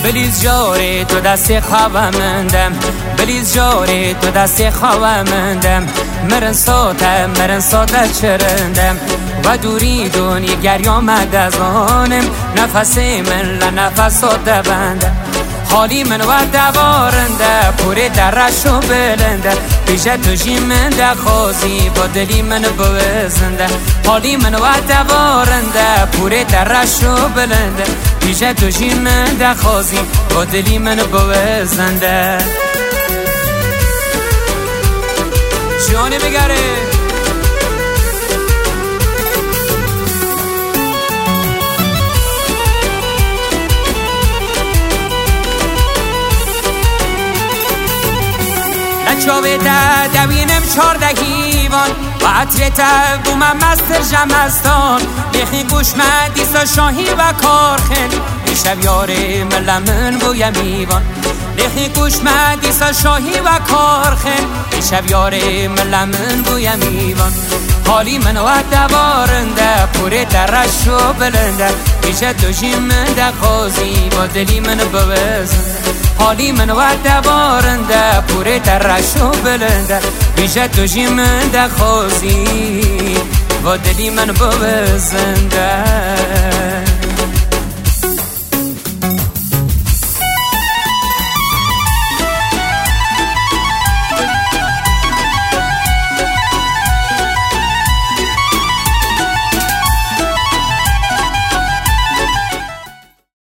بلیز جاره تو دست خوابمندم، بلیز جاره تو دست خوابمندم، مرن ساته چرندم و دوری دونی گر آمد از آنم، نفس من لنفس دبندم، حالی من و دوارنده پوری درش و بلنده، پیشه تو جی من دخوازی با دلی من بوزنده، حالی من و دوارنده پوری درش و بلنده، پیشه تو جی من دخوازی با دلی من بوزنده. جانی بگره چاوه تا دوینم 14 هیوان و عطر تا بومم مستر جمستان، بیخی گوش دیسا شاهی و کارخن، بیشب یاره ملمن بویم ایوان، بیخی گوش دیسا شاهی و کارخن، بیشب یاره ملمن بویم ایوان، حالی من و دوارنده پوری درش و بلنده، بیشه تو جی من دخوازی با دلی من بوزنده، حالی من و دوارنده پوری درش و بلنده، بیشه تو جی من دخوازی با دلی من بوزنده.